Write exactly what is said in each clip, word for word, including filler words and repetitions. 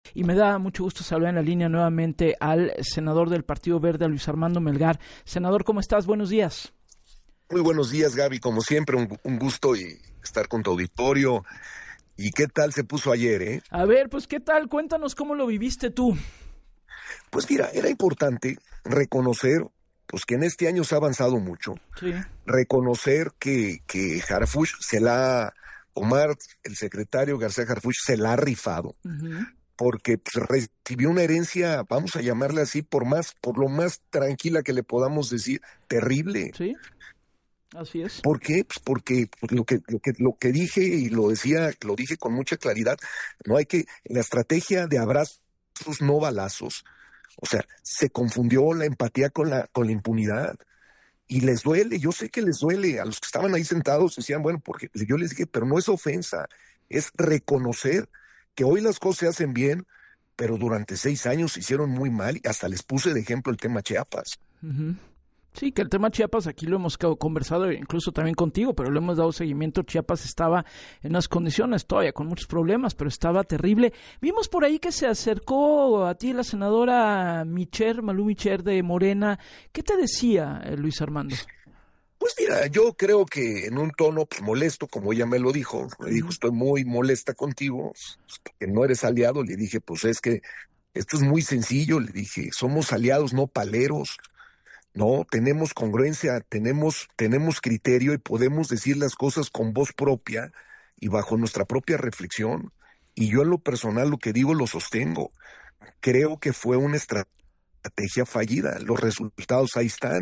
Y me da mucho gusto saludar en la línea nuevamente al senador del Partido Verde, a Luis Armando Melgar. Senador, ¿cómo estás? Buenos días. Muy buenos días, Gaby. Como siempre, un, un gusto y estar con tu auditorio. ¿Y qué tal se puso ayer, eh? A ver, pues, ¿qué tal? Cuéntanos cómo lo viviste tú. Pues mira, era importante reconocer pues que en este año se ha avanzado mucho. Sí. Reconocer que, que Harfuch se la... Omar, el secretario García Harfuch, se la ha rifado. Uh-huh. Porque pues, recibió una herencia, vamos a llamarle así, por más, por lo más tranquila que le podamos decir, terrible. Sí, así es. ¿Por qué? Pues porque pues, lo que, lo que, lo que dije, y lo decía, lo dije con mucha claridad, no hay que, en la estrategia de abrazos, no balazos, o sea, se confundió la empatía con la, con la impunidad. Y les duele, yo sé que les duele, a los que estaban ahí sentados decían, bueno, porque yo les dije, pero no es ofensa, es reconocer que hoy las cosas se hacen bien, pero durante seis años se hicieron muy mal, y hasta les puse de ejemplo el tema Chiapas. Uh-huh. Sí, que el tema Chiapas aquí lo hemos conversado incluso también contigo, pero le hemos dado seguimiento. Chiapas estaba en unas condiciones todavía con muchos problemas, pero estaba terrible. Vimos por ahí que se acercó a ti la senadora Micher, Malú Micher de Morena. ¿Qué te decía, eh, Luis Armando? Pues mira, yo creo que en un tono pues, molesto, como ella me lo dijo, me dijo, estoy muy molesta contigo, que no eres aliado. Le dije, pues es que esto es muy sencillo, le dije, somos aliados, no paleros. No, tenemos congruencia, tenemos, tenemos criterio y podemos decir las cosas con voz propia y bajo nuestra propia reflexión. Y yo en lo personal lo que digo lo sostengo. Creo que fue una estrategia fallida. Los resultados ahí están.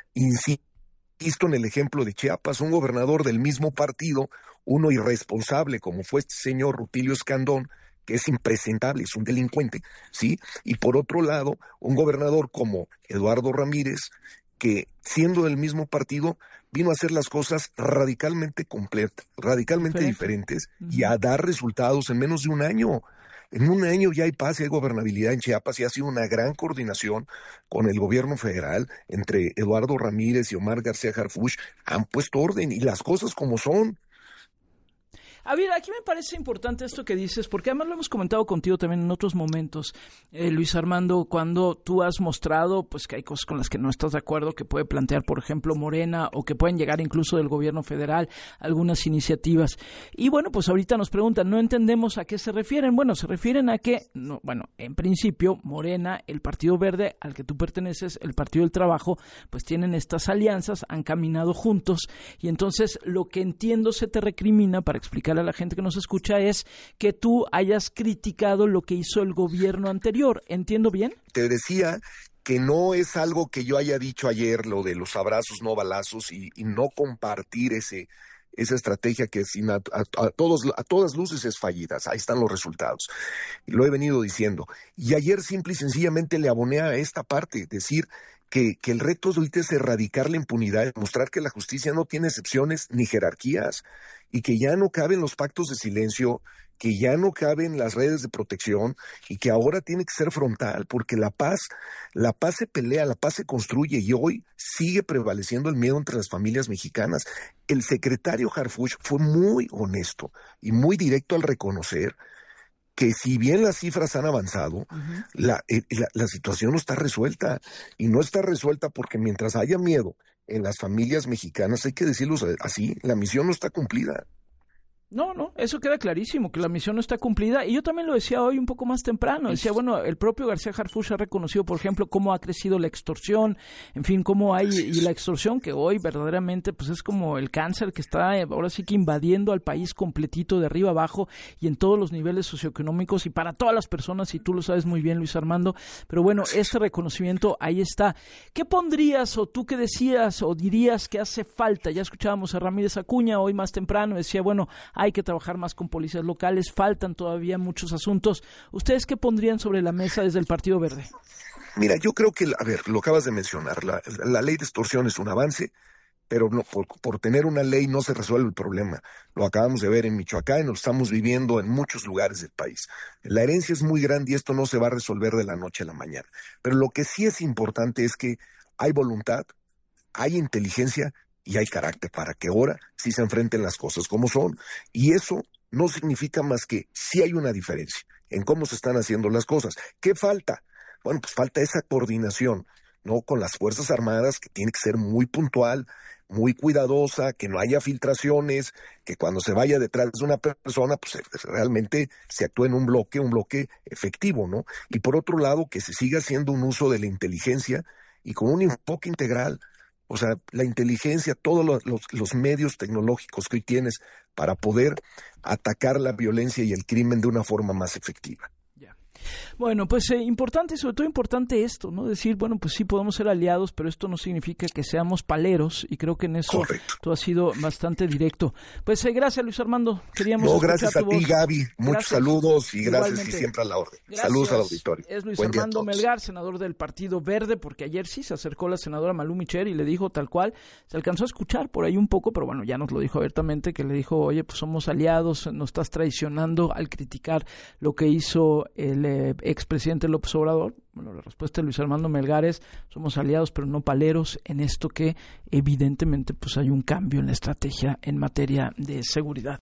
Insisto en el ejemplo de Chiapas, un gobernador del mismo partido, uno irresponsable como fue este señor Rutilio Escandón, que es impresentable, es un delincuente, ¿sí? Y por otro lado, un gobernador como Eduardo Ramírez, que siendo del mismo partido, vino a hacer las cosas radicalmente completas, radicalmente Diferente. diferentes, uh-huh. y a dar resultados en menos de un año. En un año ya hay paz y hay gobernabilidad en Chiapas, y ha sido una gran coordinación con el gobierno federal, entre Eduardo Ramírez y Omar García Harfuch, han puesto orden, y las cosas como son. A ver, aquí me parece importante esto que dices, porque además lo hemos comentado contigo también en otros momentos, eh, Luis Armando, cuando tú has mostrado pues que hay cosas con las que no estás de acuerdo, que puede plantear, por ejemplo, Morena, o que pueden llegar incluso del gobierno federal, algunas iniciativas. Y bueno, pues ahorita nos preguntan, no entendemos a qué se refieren. Bueno, se refieren a que, no, bueno, en principio, Morena, el Partido Verde al que tú perteneces, el Partido del Trabajo, pues tienen estas alianzas, han caminado juntos, y entonces lo que entiendo se te recrimina, para explicar a la gente que nos escucha, es que tú hayas criticado lo que hizo el gobierno anterior. ¿Entiendo bien? Te decía que no es algo que yo haya dicho ayer, lo de los abrazos no balazos, y, y no compartir ese esa estrategia que sin a, a, a todos a todas luces es fallida. Ahí están los resultados. Lo he venido diciendo. Y ayer simple y sencillamente le aboné a esta parte, decir que, que el reto ahorita es erradicar la impunidad, mostrar que la justicia no tiene excepciones ni jerarquías, y que ya no caben los pactos de silencio, que ya no caben las redes de protección, y que ahora tiene que ser frontal, porque la paz, la paz se pelea, la paz se construye, y hoy sigue prevaleciendo el miedo entre las familias mexicanas. El secretario Harfuch fue muy honesto y muy directo al reconocer que si bien las cifras han avanzado, uh-huh. la, eh, la, la situación no está resuelta, y no está resuelta porque mientras haya miedo en las familias mexicanas, hay que decirlo así, la misión no está cumplida. No, no, eso queda clarísimo, que la misión no está cumplida. Y yo también lo decía hoy un poco más temprano. Decía, bueno, el propio García Harfuch ha reconocido, por ejemplo, cómo ha crecido la extorsión, en fin, cómo hay, y la extorsión que hoy verdaderamente pues es como el cáncer que está ahora sí que invadiendo al país completito, de arriba abajo, y en todos los niveles socioeconómicos, y para todas las personas, y tú lo sabes muy bien, Luis Armando. Pero bueno, este reconocimiento ahí está. ¿Qué pondrías, o tú qué decías, o dirías que hace falta? Ya escuchábamos a Ramírez Acuña hoy más temprano, decía, bueno, hay que trabajar más con policías locales, faltan todavía muchos asuntos. ¿Ustedes qué pondrían sobre la mesa desde el Partido Verde? Mira, yo creo que, a ver, lo acabas de mencionar, la, la ley de extorsión es un avance, pero no, por, por tener una ley no se resuelve el problema. Lo acabamos de ver en Michoacán y lo estamos viviendo en muchos lugares del país. La herencia es muy grande y esto no se va a resolver de la noche a la mañana. Pero lo que sí es importante es que hay voluntad, hay inteligencia y hay carácter para que ahora sí se enfrenten las cosas como son. Y eso no significa más que sí hay una diferencia en cómo se están haciendo las cosas. ¿Qué falta? Bueno, pues falta esa coordinación, ¿no? Con las Fuerzas Armadas, que tiene que ser muy puntual, muy cuidadosa, que no haya filtraciones, que cuando se vaya detrás de una persona, pues realmente se actúe en un bloque, un bloque efectivo, ¿no? Y por otro lado, que se siga haciendo un uso de la inteligencia y con un enfoque integral. O sea, la inteligencia, todos los, los, los medios tecnológicos que hoy tienes para poder atacar la violencia y el crimen de una forma más efectiva. Bueno, pues eh, importante, sobre todo importante esto, ¿no? Decir, bueno, pues sí podemos ser aliados, pero esto no significa que seamos paleros, y creo que en eso Correcto. Tú has sido bastante directo. Pues eh, gracias, Luis Armando. Queríamos no, gracias a tu ti, voz. Gaby. Muchos gracias. saludos y gracias Igualmente. Y siempre a la orden. Gracias. Saludos al auditorio. Es Luis Buen Armando Melgar, senador del Partido Verde, porque ayer sí se acercó la senadora Malú Michel y le dijo tal cual, se alcanzó a escuchar por ahí un poco, pero bueno, ya nos lo dijo abiertamente, que le dijo, oye, pues somos aliados, nos estás traicionando al criticar lo que hizo el eh, expresidente López Obrador. Bueno, la respuesta de Luis Armando Melgar es, somos aliados pero no paleros en esto que evidentemente pues hay un cambio en la estrategia en materia de seguridad.